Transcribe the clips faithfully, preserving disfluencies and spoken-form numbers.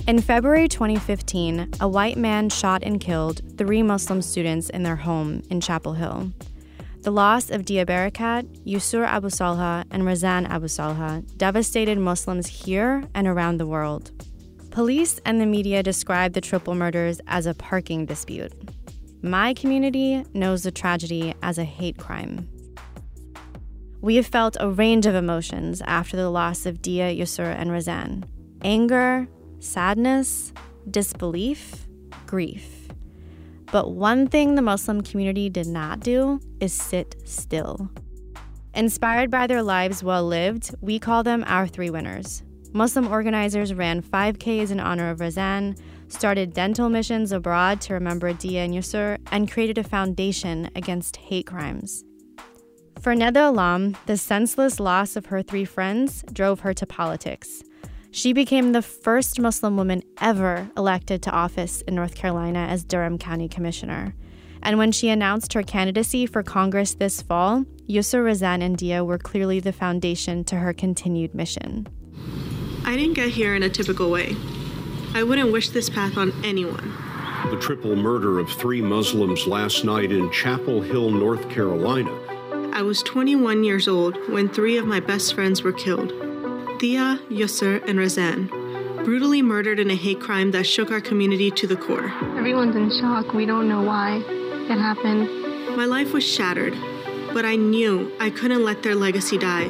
In February twenty fifteen, a white man shot and killed three Muslim students in their home in Chapel Hill. The loss of Dia Barakat, Yusur Abu Salha, and Razan Abu Salha devastated Muslims here and around the world. Police and the media describe the triple murders as a parking dispute. My community knows the tragedy as a hate crime. We have felt a range of emotions after the loss of Dia, Yusur, and Razan. Anger, sadness, disbelief, grief. But one thing the Muslim community did not do is sit still. Inspired by their lives well lived, we call them our three winners. Muslim organizers ran five Ks in honor of Razan, started dental missions abroad to remember Dia and Yusur, and created a foundation against hate crimes. For Neda Alam, the senseless loss of her three friends drove her to politics. She became the first Muslim woman ever elected to office in North Carolina as Durham County Commissioner. And when she announced her candidacy for Congress this fall, Yusur, Razan, and Dia were clearly the foundation to her continued mission. I didn't get here in a typical way. I wouldn't wish this path on anyone. The triple murder of three Muslims last night in Chapel Hill, North Carolina. I was twenty-one years old when three of my best friends were killed. Dia, Yusur, and Razan, brutally murdered in a hate crime that shook our community to the core. Everyone's in shock. We don't know why it happened. My life was shattered, but I knew I couldn't let their legacy die.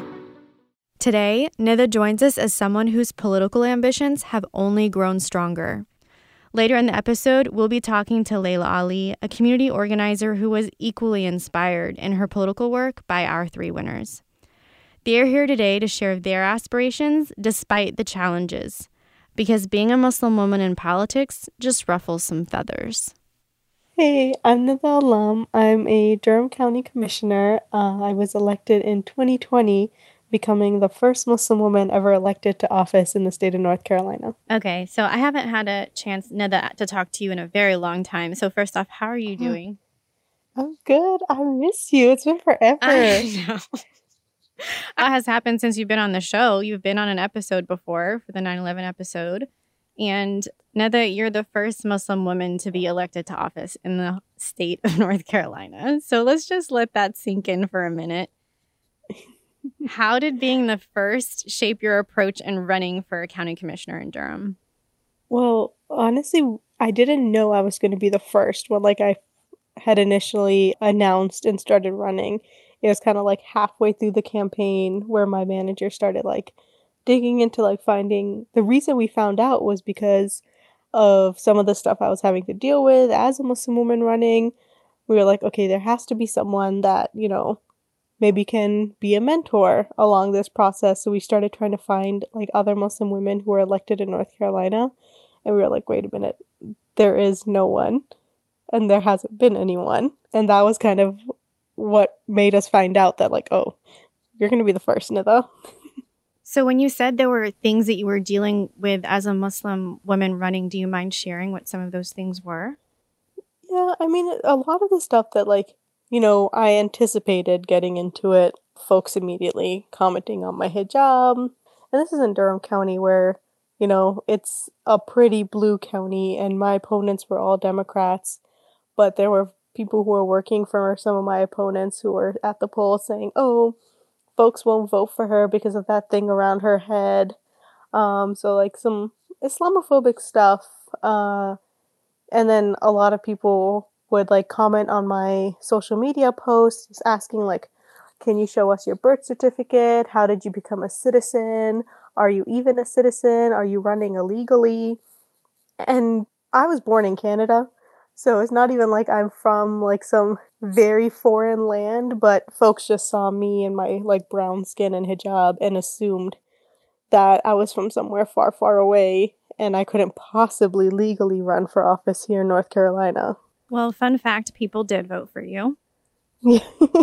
Today, Nida joins us as someone whose political ambitions have only grown stronger. Later in the episode, we'll be talking to Layla Ali, a community organizer who was equally inspired in her political work by our three winners. They're here today to share their aspirations despite the challenges, because being a Muslim woman in politics just ruffles some feathers. Hey, I'm Neda Alam. I'm a Durham County Commissioner. Uh, I was elected in twenty twenty, becoming the first Muslim woman ever elected to office in the state of North Carolina. Okay, so I haven't had a chance, Neda, to talk to you in a very long time. So first off, how are you doing? I'm good. I miss you. It's been forever. I know. What has happened since you've been on the show? You've been on an episode before for the nine eleven episode. And Neda, you're the first Muslim woman to be elected to office in the state of North Carolina. So let's just let that sink in for a minute. How did being the first shape your approach in running for a county commissioner in Durham? Well, honestly, I didn't know I was going to be the first when, like, I had initially announced and started running. It was kind of like halfway through the campaign where my manager started like digging into like finding the reason we found out was because of some of the stuff I was having to deal with as a Muslim woman running. We were like, okay, there has to be someone that, you know, maybe can be a mentor along this process. So we started trying to find like other Muslim women who were elected in North Carolina. And we were like, wait a minute, there is no one. And there hasn't been anyone. And that was kind of what made us find out that, like, oh, you're going to be the first, Nida. So when you said there were things that you were dealing with as a Muslim woman running, do you mind sharing what some of those things were? Yeah, I mean, a lot of the stuff that, like, you know, I anticipated getting into it, folks immediately commenting on my hijab. And this is in Durham County where, you know, it's a pretty blue county and my opponents were all Democrats. But there were people who were working for some of my opponents who were at the polls saying, oh, folks won't vote for her because of that thing around her head. Um, so like some Islamophobic stuff. Uh, and then a lot of people would like comment on my social media posts asking like, can you show us your birth certificate? How did you become a citizen? Are you even a citizen? Are you running illegally? And I was born in Canada. So it's not even like I'm from like some very foreign land, but folks just saw me and my like brown skin and hijab and assumed that I was from somewhere far, far away and I couldn't possibly legally run for office here in North Carolina. Well, fun fact, people did vote for you. Yeah.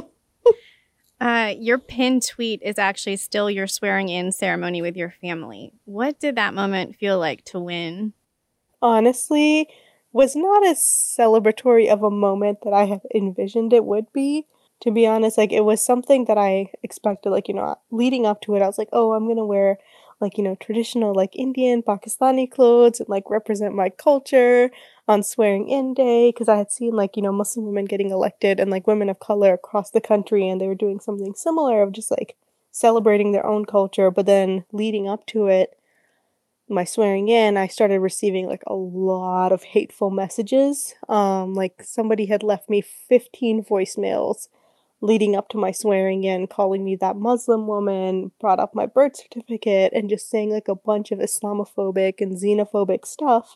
uh, your pinned tweet is actually still your swearing in ceremony with your family. What did that moment feel like to win? Honestly, was not as celebratory of a moment that I had envisioned it would be. To be honest, like it was something that I expected, like, you know, leading up to it, I was like, oh, I'm going to wear like, you know, traditional like Indian, Pakistani clothes and like represent my culture on swearing in day because I had seen like, you know, Muslim women getting elected and like women of color across the country and they were doing something similar of just like celebrating their own culture, but then leading up to it, my swearing in, I started receiving like a lot of hateful messages. Um, like somebody had left me fifteen voicemails leading up to my swearing in, calling me that Muslim woman, brought up my birth certificate, and just saying like a bunch of Islamophobic and xenophobic stuff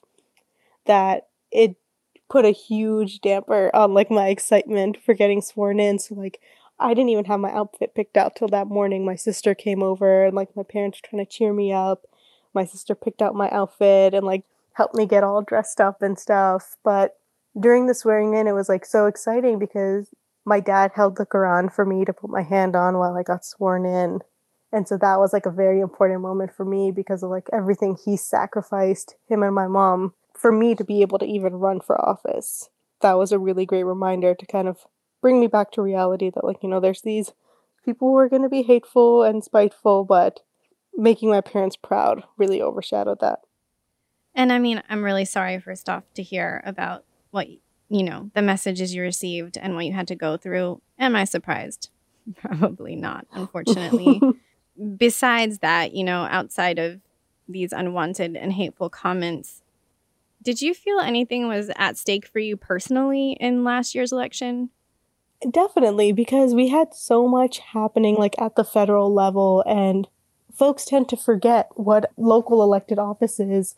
that it put a huge damper on like my excitement for getting sworn in. So like I didn't even have my outfit picked out till that morning. My sister came over and like my parents were trying to cheer me up. My sister picked out my outfit and like helped me get all dressed up and stuff. But during the swearing in, it was like so exciting because my dad held the Quran for me to put my hand on while I got sworn in. And so that was like a very important moment for me because of like everything he sacrificed, him and my mom, for me to be able to even run for office. That was a really great reminder to kind of bring me back to reality that like, you know, there's these people who are going to be hateful and spiteful, but making my parents proud really overshadowed that. And I mean, I'm really sorry first off to hear about what, you know, the messages you received and what you had to go through. Am I surprised? Probably not, unfortunately. Besides that, you know, outside of these unwanted and hateful comments, did you feel anything was at stake for you personally in last year's election? Definitely, because we had so much happening like at the federal level, and folks tend to forget what local elected offices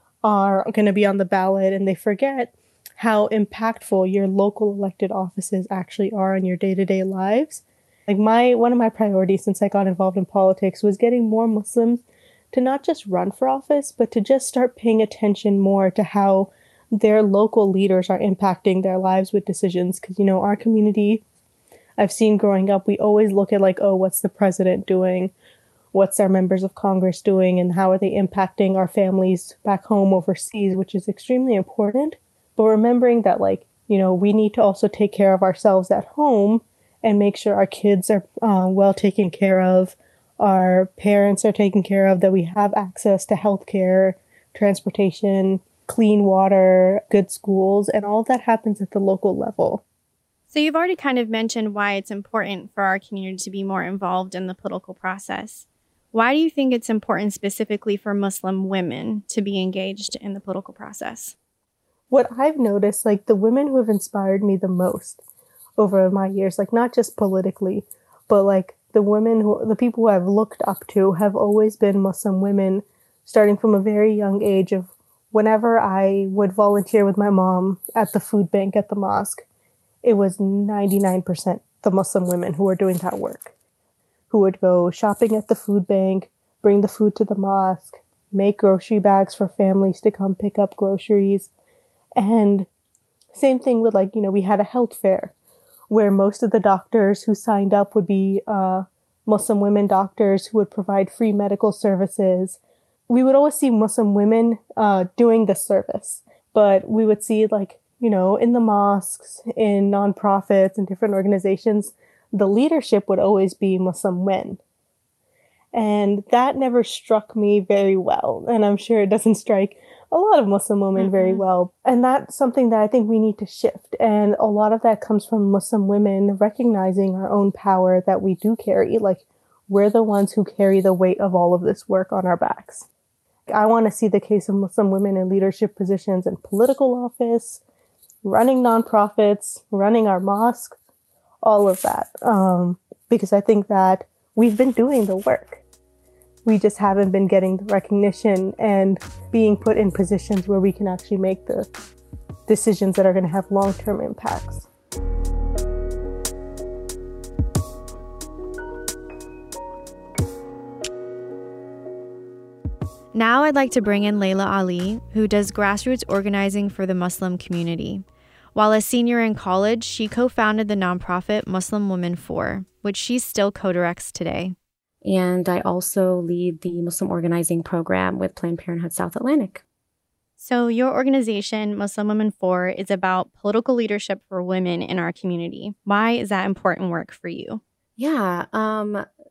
are going to be on the ballot, and they forget how impactful your local elected offices actually are in your day-to-day lives. Like my one of my priorities since I got involved in politics was getting more Muslims to not just run for office, but to just start paying attention more to how their local leaders are impacting their lives with decisions. Because, you know, our community, I've seen growing up, we always look at like, oh, what's the president doing? What's our members of Congress doing? And how are they impacting our families back home overseas, which is extremely important. But remembering that, like, you know, we need to also take care of ourselves at home and make sure our kids are uh, well taken care of, our parents are taken care of, that we have access to healthcare, transportation, clean water, good schools, and all of that happens at the local level. So you've already kind of mentioned why it's important for our community to be more involved in the political process. Why do you think it's important specifically for Muslim women to be engaged in the political process? What I've noticed, like the women who have inspired me the most over my years, like not just politically, but like the women who, the people who I've looked up to have always been Muslim women, starting from a very young age of whenever I would volunteer with my mom at the food bank at the mosque, it was ninety-nine percent the Muslim women who were doing that work, who would go shopping at the food bank, bring the food to the mosque, make grocery bags for families to come pick up groceries. And same thing with like, you know, we had a health fair where most of the doctors who signed up would be uh, Muslim women doctors who would provide free medical services. We would always see Muslim women uh, doing this service, but we would see like, you know, in the mosques, in nonprofits and different organizations, the leadership would always be Muslim men. And that never struck me very well. And I'm sure it doesn't strike a lot of Muslim women mm-hmm. very well. And that's something that I think we need to shift. And a lot of that comes from Muslim women recognizing our own power that we do carry. Like, we're the ones who carry the weight of all of this work on our backs. I want to see the case of Muslim women in leadership positions in political office, running nonprofits, running our mosque, all of that. Um, because I think that we've been doing the work. We just haven't been getting the recognition and being put in positions where we can actually make the decisions that are going to have long-term impacts. Now I'd like to bring in Layla Ali, who does grassroots organizing for the Muslim community. While a senior in college, she co-founded the nonprofit Muslim Women For, which she still co-directs today. And I also lead the Muslim organizing program with Planned Parenthood South Atlantic. So your organization, Muslim Women For, is about political leadership for women in our community. Why is that important work for you? Yeah, um,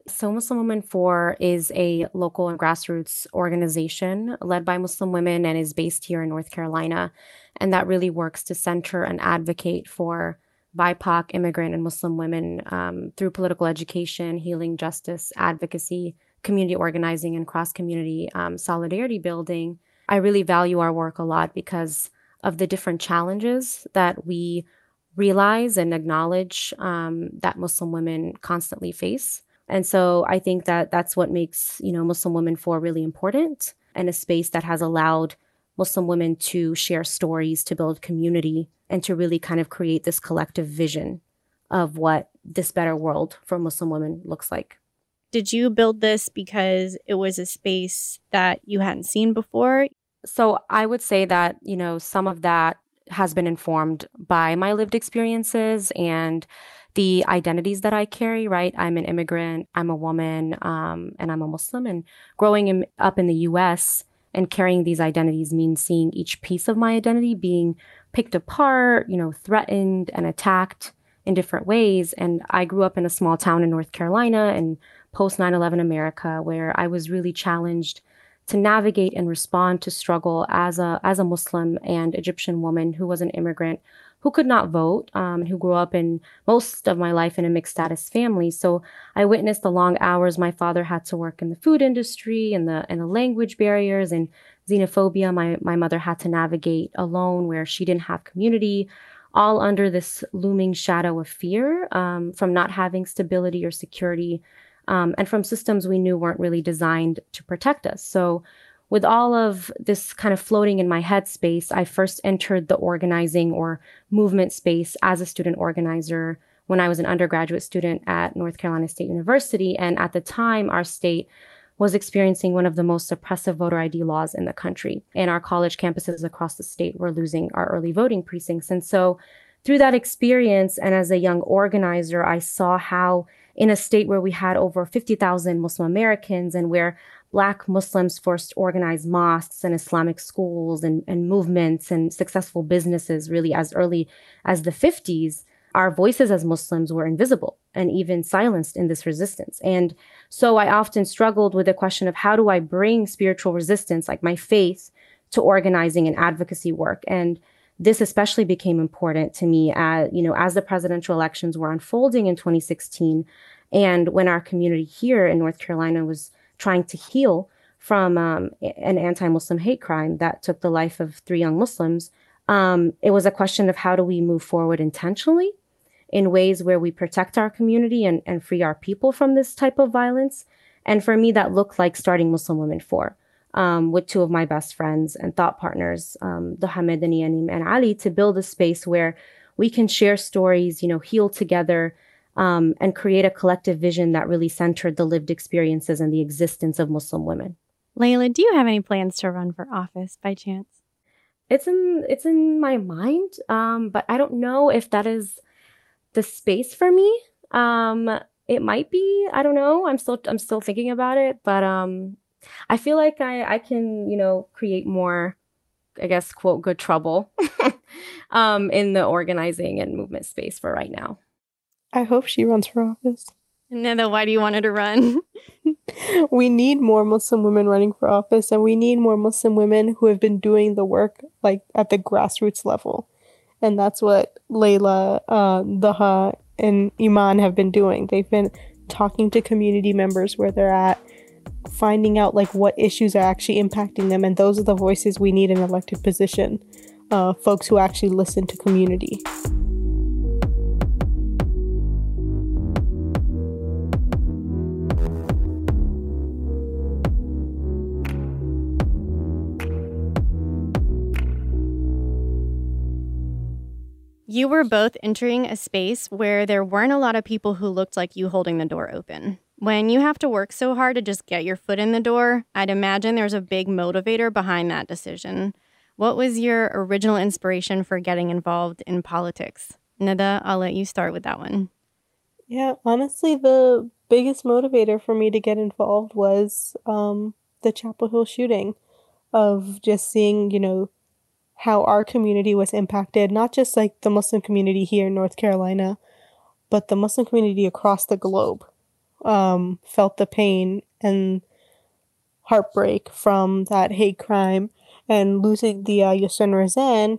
So Muslim Women For is a local and grassroots organization led by Muslim women and is based here in North Carolina. And that really works to center and advocate for B I P O C, immigrant, and Muslim women um, through political education, healing, justice, advocacy, community organizing, and cross-community um, solidarity building. I really value our work a lot because of the different challenges that we realize and acknowledge um, that Muslim women constantly face. And so I think that that's what makes, you know, Muslim Women For really important, and a space that has allowed Muslim women to share stories, to build community, and to really kind of create this collective vision of what this better world for Muslim women looks like. Did you build this because it was a space that you hadn't seen before? So I would say that, you know, some of that has been informed by my lived experiences and the identities that I carry, right? I'm an immigrant, I'm a woman, um, and I'm a Muslim. And growing in, up in the U S and carrying these identities means seeing each piece of my identity being picked apart, you know, threatened and attacked in different ways. And I grew up in a small town in North Carolina and post nine eleven America, where I was really challenged to navigate and respond to struggle as a as a Muslim and Egyptian woman who was an immigrant, who could not vote, um, who grew up in most of my life in a mixed status family. So I witnessed the long hours my father had to work in the food industry, and the and the language barriers and xenophobia my, my mother had to navigate alone, where she didn't have community, all under this looming shadow of fear um, from not having stability or security, um, and from systems we knew weren't really designed to protect us. So with all of this kind of floating in my head space, I first entered the organizing or movement space as a student organizer when I was an undergraduate student at North Carolina State University. And at the time, our state was experiencing one of the most oppressive voter I D laws in the country. And our college campuses across the state were losing our early voting precincts. And so through that experience, and as a young organizer, I saw how in a state where we had over fifty thousand Muslim Americans, and where Black Muslims first organized mosques and Islamic schools and, and movements and successful businesses really as early as the fifties, our voices as Muslims were invisible and even silenced in this resistance. And so I often struggled with the question of how do I bring spiritual resistance, like my faith, to organizing and advocacy work. And this especially became important to me as, you know, as the presidential elections were unfolding in twenty sixteen, and when our community here in North Carolina was trying to heal from um, an anti-Muslim hate crime that took the life of three young Muslims. Um, it was a question of how do we move forward intentionally in ways where we protect our community and, and free our people from this type of violence. And for me, that looked like starting Muslim Women For, um, with two of my best friends and thought partners, um, Duha Madani and and Ali, to build a space where we can share stories, you know, heal together, um, and create a collective vision that really centered the lived experiences and the existence of Muslim women. Layla, do you have any plans to run for office by chance? It's in it's in my mind, um, but I don't know if that is the space for me. Um, it might be. I don't know. I'm still I'm still thinking about it, but um, I feel like I I can you know create more, I guess, quote, good trouble um, in the organizing and movement space for right now. I hope she runs for office. Neda, why do you want her to run? We need more Muslim women running for office, and we need more Muslim women who have been doing the work like at the grassroots level. And that's what Layla, uh, Duha, and Iman have been doing. They've been talking to community members where they're at, finding out like what issues are actually impacting them. And those are the voices we need in an elected position, uh, folks who actually listen to community. You were both entering a space where there weren't a lot of people who looked like you holding the door open. When you have to work so hard to just get your foot in the door, I'd imagine there's a big motivator behind that decision. What was your original inspiration for getting involved in politics? Neda, I'll let you start with that one. Yeah, honestly, the biggest motivator for me to get involved was um, the Chapel Hill shooting, of just seeing, you know, how our community was impacted, not just like the Muslim community here in North Carolina, but the Muslim community across the globe, um, felt the pain and heartbreak from that hate crime and losing the uh, Yusur and Razan,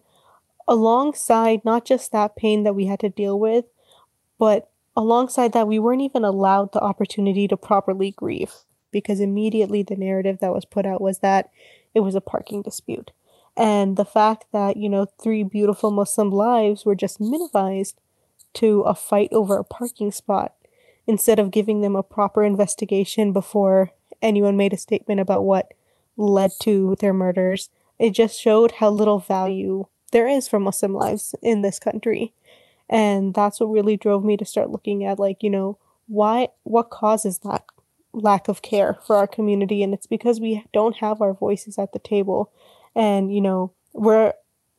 alongside not just that pain that we had to deal with, but alongside that, we weren't even allowed the opportunity to properly grieve, because immediately the narrative that was put out was that it was a parking dispute. And the fact that, you know, three beautiful Muslim lives were just minimized to a fight over a parking spot, instead of giving them a proper investigation before anyone made a statement about what led to their murders. It just showed how little value there is for Muslim lives in this country. And that's what really drove me to start looking at, like, you know, why, what causes that lack of care for our community? And it's because we don't have our voices at the table. And, you know, we're,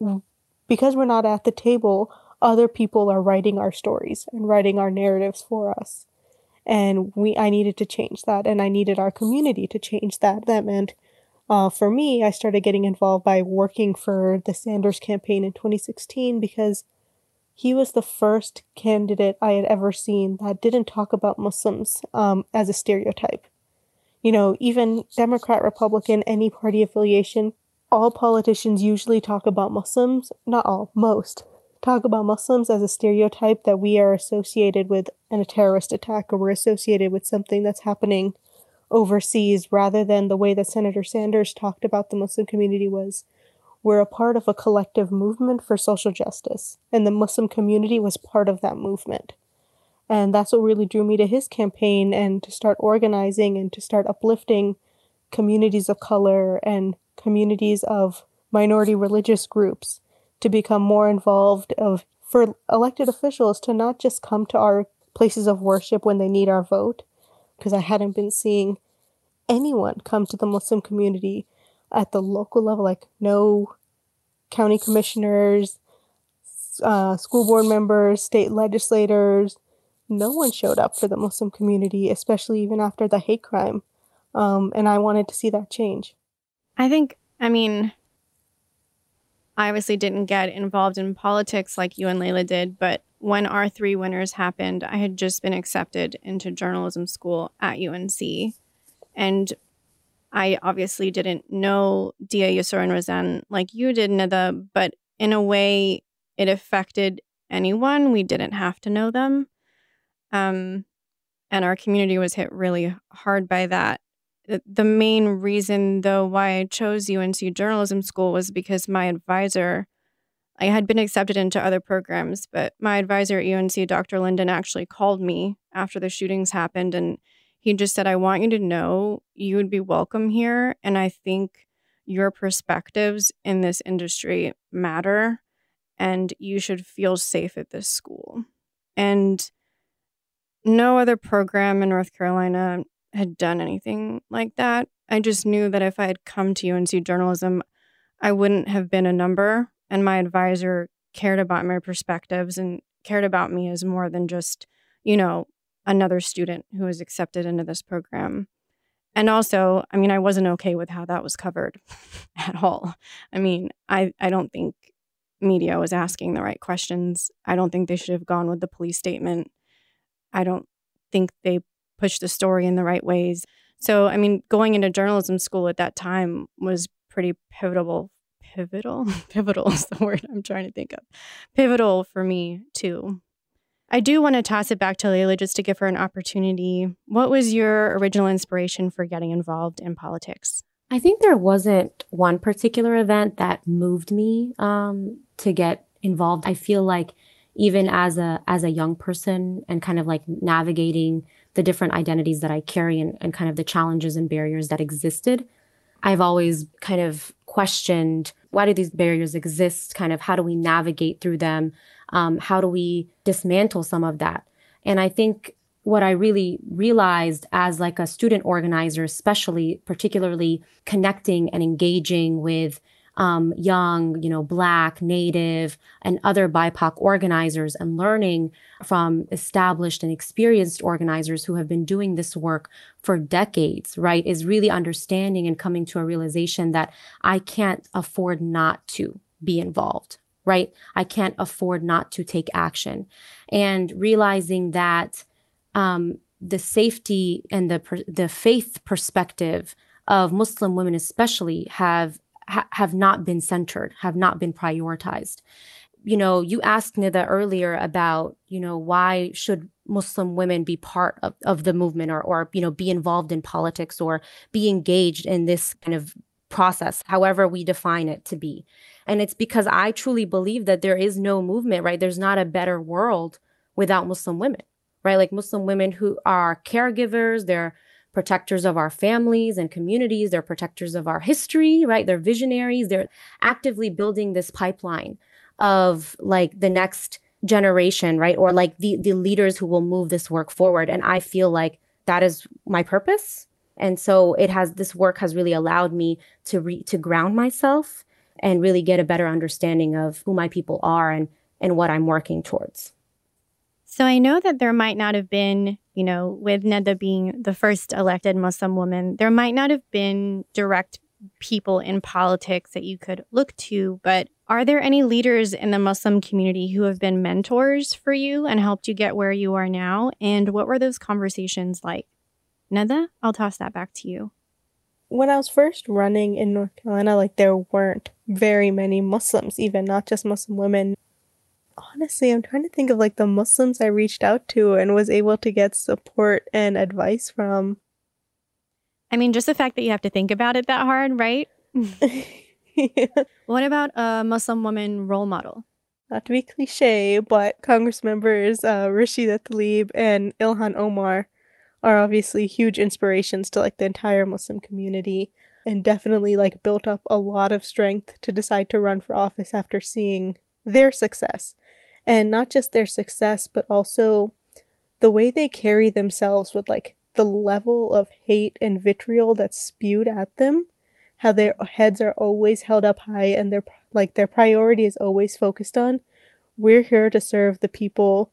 because we're not at the table, other people are writing our stories and writing our narratives for us. And we, I needed to change that, and I needed our community to change that. That meant, uh, for me, I started getting involved by working for the Sanders campaign in twenty sixteen, because he was the first candidate I had ever seen that didn't talk about Muslims um, as a stereotype. You know, even Democrat, Republican, any party affiliation, all politicians usually talk about Muslims, not all, most, talk about Muslims as a stereotype that we are associated with in a terrorist attack, or we're associated with something that's happening overseas, rather than the way that Senator Sanders talked about the Muslim community was, we're a part of a collective movement for social justice, and the Muslim community was part of that movement. And that's what really drew me to his campaign, and to start organizing and to start uplifting communities of color and communities of minority religious groups to become more involved, of for elected officials to not just come to our places of worship when they need our vote, because I hadn't been seeing anyone come to the Muslim community at the local level, like no county commissioners, uh, school board members, state legislators. No one showed up for the Muslim community, especially even after the hate crime. Um, and I wanted to see that change. I think, I mean, I obviously didn't get involved in politics like you and Layla did, but when our three winners happened, I had just been accepted into journalism school at U N C. And I obviously didn't know Dia, Yusur, and Razan like you did, Nida, but in a way it affected anyone. We didn't have to know them. Um, and our community was hit really hard by that. The main reason, though, why I chose U N C Journalism School was because my advisor, I had been accepted into other programs, but my advisor at U N C, Doctor Linden, actually called me after the shootings happened, and he just said, I want you to know you would be welcome here, and I think your perspectives in this industry matter, and you should feel safe at this school. And no other program in North Carolina had done anything like that. I just knew that if I had come to U N C journalism, I wouldn't have been a number, and my advisor cared about my perspectives and cared about me as more than just, you know, another student who was accepted into this program. And also, I mean, I wasn't okay with how that was covered at all. I mean, I, I don't think media was asking the right questions. I don't think they should have gone with the police statement. I don't think they pushed the story in the right ways. So, I mean, going into journalism school at that time was pretty pivotal. Pivotal? Pivotal is the word I'm trying to think of. Pivotal for me, too. I do want to toss it back to Layla just to give her an opportunity. What was your original inspiration for getting involved in politics? I think there wasn't one particular event that moved me um, to get involved. I feel like even as a as a young person and kind of like navigating the different identities that I carry and, and kind of the challenges and barriers that existed, I've always kind of questioned, why do these barriers exist? Kind of how do we navigate through them? Um, how do we dismantle some of that? And I think what I really realized as like a student organizer, especially particularly connecting and engaging with um, young, you know, Black, Native, and other B I P O C organizers, and learning from established and experienced organizers who have been doing this work for decades, right, is really understanding and coming to a realization that I can't afford not to be involved, right? I can't afford not to take action. And realizing that um, the safety and the per- the faith perspective of Muslim women especially have ha- have not been centered, have not been prioritized. You know, you asked Nida earlier about, you know, why should Muslim women be part of, of the movement or, or, you know, be involved in politics or be engaged in this kind of process, however we define it to be. And it's because I truly believe that there is no movement, right? There's not a better world without Muslim women, right? Like Muslim women who are caregivers, they're protectors of our families and communities, they're protectors of our history, right? They're visionaries, they're actively building this pipeline of like the next generation, right? Or like the, the leaders who will move this work forward. And I feel like that is my purpose. And so it has, this work has really allowed me to re, to ground myself and really get a better understanding of who my people are and, and what I'm working towards. So I know that there might not have been, you know, with Nida being the first elected Muslim woman, there might not have been direct people in politics that you could look to, but are there any leaders in the Muslim community who have been mentors for you and helped you get where you are now? And what were those conversations like? Nida, I'll toss that back to you. When I was first running in North Carolina, like there weren't very many Muslims, even not just Muslim women. Honestly, I'm trying to think of like the Muslims I reached out to and was able to get support and advice from. I mean, just the fact that you have to think about it that hard, right? Yeah. What about a Muslim woman role model? Not to be cliche, but Congress members uh, Rashida Tlaib and Ilhan Omar are obviously huge inspirations to like the entire Muslim community and definitely like built up a lot of strength to decide to run for office after seeing their success. And not just their success, but also the way they carry themselves with like the level of hate and vitriol that's spewed at them, how their heads are always held up high and their like their priority is always focused on, we're here to serve the people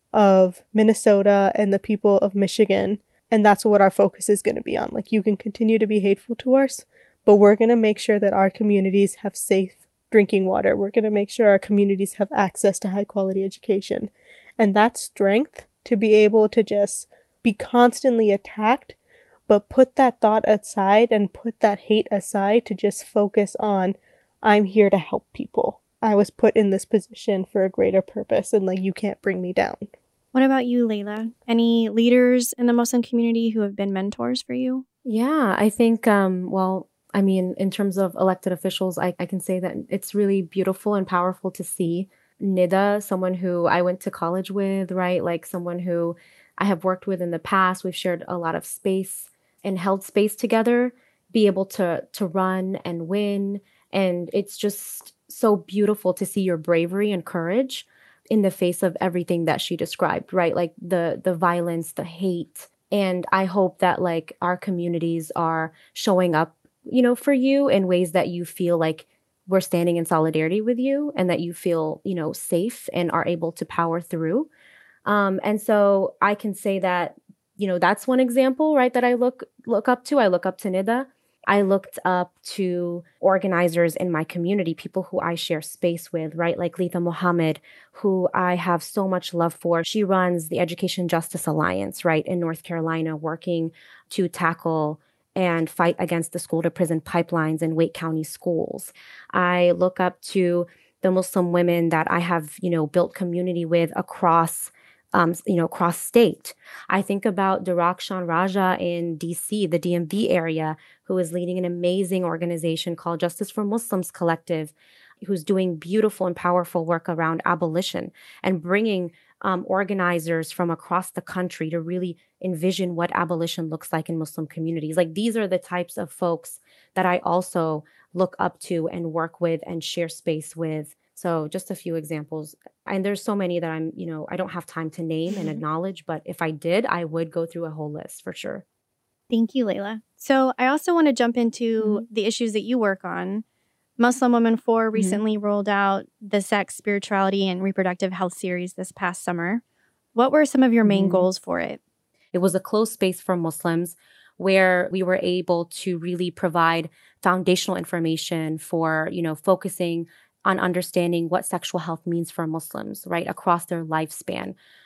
of Minnesota and the people of Michigan, and that's what our focus is going to be on. Like, you can continue to be hateful to us, but we're going to make sure that our communities have safe drinking water. We're going to make sure our communities have access to high quality education. And that strength to be able to just be constantly attacked, but put that thought aside and put that hate aside to just focus on, I'm here to help people. I was put in this position for a greater purpose, and like, you can't bring me down. What about you, Layla? Any leaders in the Muslim community who have been mentors for you? Yeah, I think, um, well, I mean, in terms of elected officials, I, I can say that it's really beautiful and powerful to see Nida, someone who I went to college with, right? Like someone who I have worked with in the past. We've shared a lot of space and held space together, be able to to run and win. And it's just so beautiful to see your bravery and courage in the face of everything that she described, right? Like the the violence, the hate. And I hope that like our communities are showing up, you know, for you in ways that you feel like we're standing in solidarity with you and that you feel, you know, safe and are able to power through. Um, and so I can say that, you know, that's one example, right, that I look look up to. I look up to Nida. I looked up to organizers in my community, people who I share space with, right? Like Letha Mohammed, who I have so much love for. She runs the Education Justice Alliance, right, in North Carolina, working to tackle and fight against the school to prison pipelines in Wake County schools. I look up to the Muslim women that I have, you know, built community with across Um, you know, cross state. I think about Durakshan Raja in D C, the D M V area, who is leading an amazing organization called Justice for Muslims Collective, who's doing beautiful and powerful work around abolition and bringing um, organizers from across the country to really envision what abolition looks like in Muslim communities. Like, these are the types of folks that I also look up to and work with and share space with. So just a few examples. And there's so many that I'm, you know, I don't have time to name and acknowledge, but if I did, I would go through a whole list for sure. Thank you, Layla. So I also want to jump into mm-hmm. the issues that you work on. Muslim Women four mm-hmm. recently rolled out the Sex, Spirituality, and Reproductive Health series this past summer. What were some of your main mm-hmm. goals for it? It was a closed space for Muslims where we were able to really provide foundational information for, you know, focusing on understanding what sexual health means for Muslims, right, across their lifespan.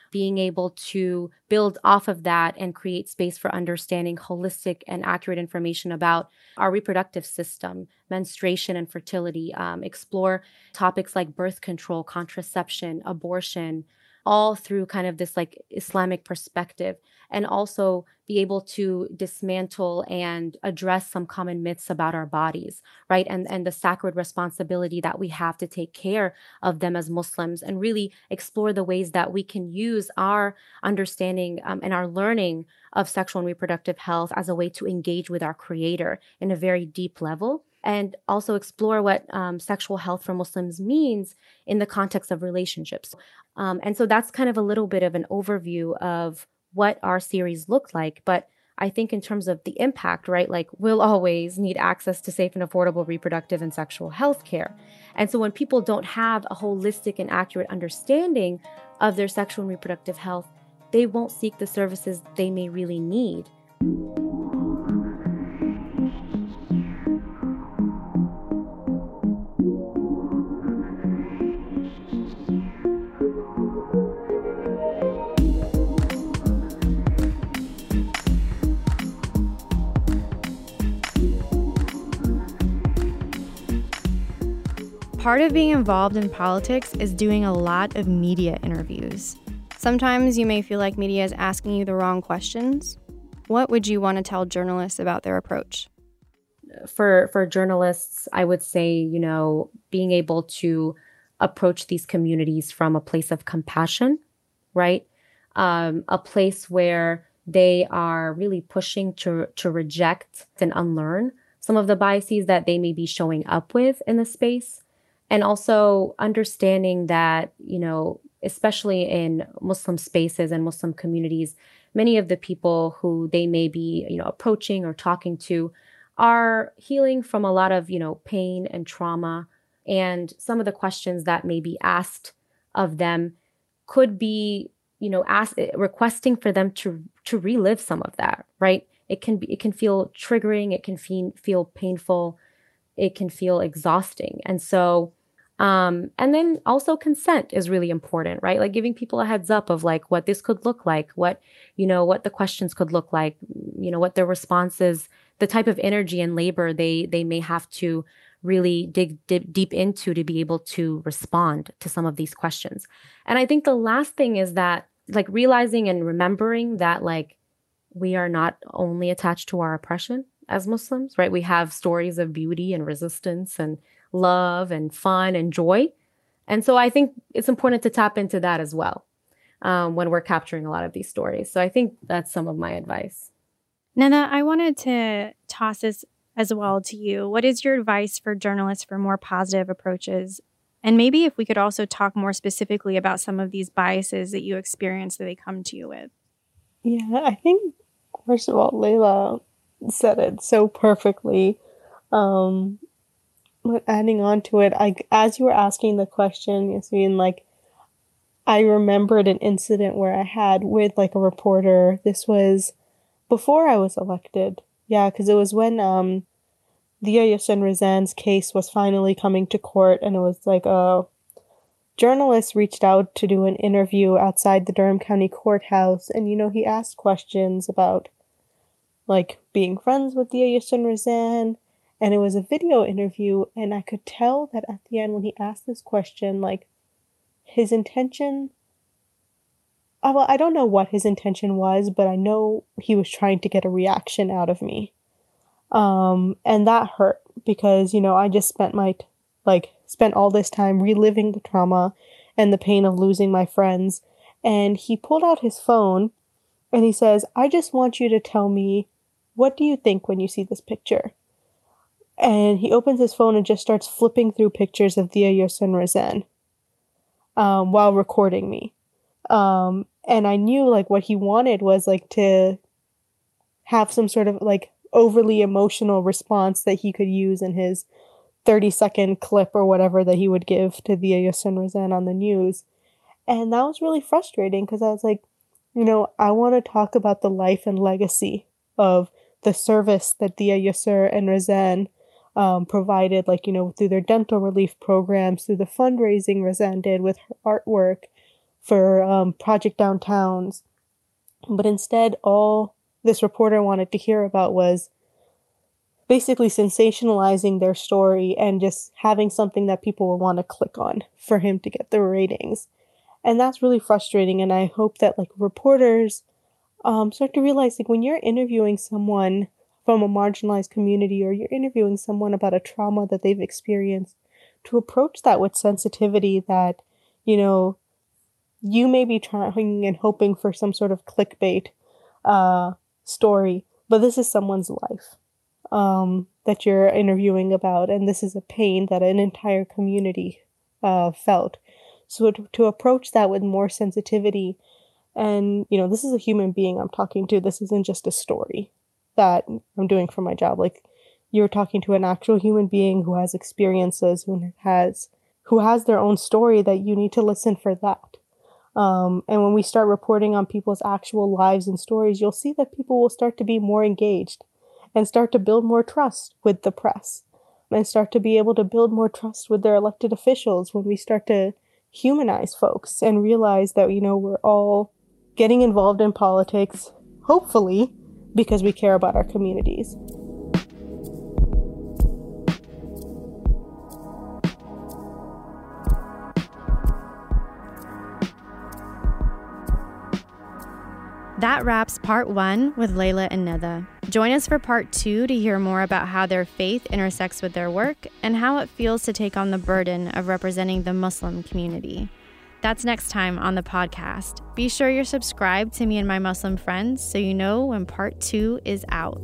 being able to build off of that and create space for understanding holistic and accurate information about our reproductive system, menstruation and fertility, um, explore topics like birth control, contraception, abortion, all through kind of this like Islamic perspective, and also be able to dismantle and address some common myths about our bodies, right? And, and the sacred responsibility that we have to take care of them as Muslims, and really explore the ways that we can use our understanding um, and our learning of sexual and reproductive health as a way to engage with our Creator in a very deep level. And also explore what um, sexual health for Muslims means in the context of relationships. Um, and so that's kind of a little bit of an overview of what our series looked like. But I think in terms of the impact, right, like we'll always need access to safe and affordable reproductive and sexual health care. And so when people don't have a holistic and accurate understanding of their sexual and reproductive health, they won't seek the services they may really need. Part of being involved in politics is doing a lot of media interviews. Sometimes you may feel like media is asking you the wrong questions. What would you want to tell journalists about their approach? For for journalists, I would say, you know, being able to approach these communities from a place of compassion, right? Um, a place where they are really pushing to to reject and unlearn some of the biases that they may be showing up with in the space. And also understanding that, you know, especially in Muslim spaces and Muslim communities, many of the people who they may be, you know, approaching or talking to are healing from a lot of, you know, pain and trauma. And some of the questions that may be asked of them could be, you know, ask, requesting for them to to relive some of that, right? It can be, it can feel triggering, it can feel, feel painful, it can feel exhausting. And so Um, and then also consent is really important, right? Like giving people a heads up of like what this could look like, what, you know, what the questions could look like, you know, what their responses, the type of energy and labor they they may have to really dig dip, deep into to be able to respond to some of these questions. And I think the last thing is that like realizing and remembering that like we are not only attached to our oppression as Muslims, right? We have stories of beauty and resistance and love and fun and joy. And so I think it's important to tap into that as well um, when we're capturing a lot of these stories. So I think that's some of my advice. Nana, I wanted to toss this as well to you. What is your advice for journalists for more positive approaches? And maybe if we could also talk more specifically about some of these biases that you experience that they come to you with. Yeah, I think, first of all, Layla said it so perfectly. Um, But adding on to it, I, as you were asking the question, Yasmin, like, I remembered an incident where I had with, like, a reporter. This was before I was elected. Yeah, because it was when um, Dia Yusr and Razan's case was finally coming to court, and it was, like, a journalist reached out to do an interview outside the Durham County Courthouse, and, you know, he asked questions about, like, being friends with Dia Yusr and Razan. And it was a video interview, and I could tell that at the end when he asked this question, like, his intention, oh, well, I don't know what his intention was, but I know he was trying to get a reaction out of me. Um, and that hurt, because, you know, I just spent my, t- like, spent all this time reliving the trauma and the pain of losing my friends. And he pulled out his phone, and he says, I just want you to tell me, what do you think when you see this picture? And he opens his phone and just starts flipping through pictures of Dia Yusr and Razan um, while recording me. Um, and I knew, like, what he wanted was, like, to have some sort of, like, overly emotional response that he could use in his thirty-second clip or whatever that he would give to Dia Yusr and Razan on the news. And that was really frustrating, because I was like, you know, I want to talk about the life and legacy of the service that Dia Yusr and Razan Um, provided, like, you know, through their dental relief programs, through the fundraising Razan did with her artwork, for um, Project Downtowns. But instead, all this reporter wanted to hear about was basically sensationalizing their story and just having something that people will want to click on for him to get the ratings. And that's really frustrating. And I hope that like reporters um, start to realize like when you're interviewing someone from a marginalized community or you're interviewing someone about a trauma that they've experienced, to approach that with sensitivity that, you know, you may be trying and hoping for some sort of clickbait uh, story, but this is someone's life um, that you're interviewing about, and this is a pain that an entire community uh, felt. So to, to approach that with more sensitivity, and, you know, this is a human being I'm talking to. This isn't just a story that I'm doing for my job. Like, you're talking to an actual human being who has experiences, who has who has their own story, that you need to listen for that. Um, and when we start reporting on people's actual lives and stories, you'll see that people will start to be more engaged and start to build more trust with the press and start to be able to build more trust with their elected officials when we start to humanize folks and realize that, you know, we're all getting involved in politics, hopefully, because we care about our communities. That wraps part one with Layla and Neda. Join us for part two to hear more about how their faith intersects with their work and how it feels to take on the burden of representing the Muslim community. That's next time on the podcast. Be sure you're subscribed to Me and My Muslim Friends so you know when part two is out.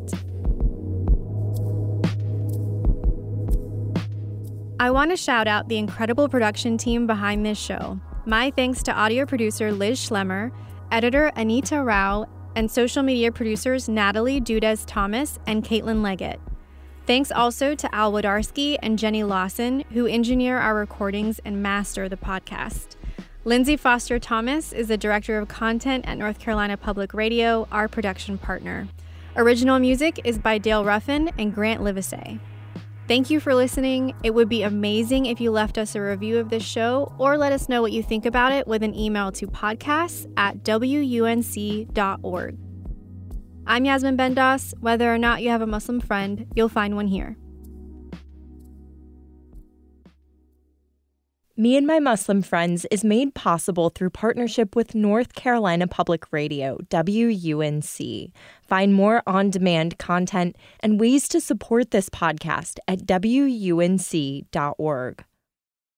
I want to shout out the incredible production team behind this show. My thanks to audio producer Liz Schlemmer, editor Anita Rao, and social media producers Natalie Dudez-Thomas and Caitlin Leggett. Thanks also to Al Wodarski and Jenny Lawson, who engineer our recordings and master the podcast. Lindsay Foster Thomas is the director of content at North Carolina Public Radio, our production partner. Original music is by Dale Ruffin and Grant Livesey. Thank you for listening. It would be amazing if you left us a review of this show or let us know what you think about it with an email to podcasts at w u n c dot org. I'm Yasmin Bendas. Whether or not you have a Muslim friend, you'll find one here. Me and My Muslim Friends is made possible through partnership with North Carolina Public Radio, W U N C. Find more on-demand content and ways to support this podcast at w u n c dot org.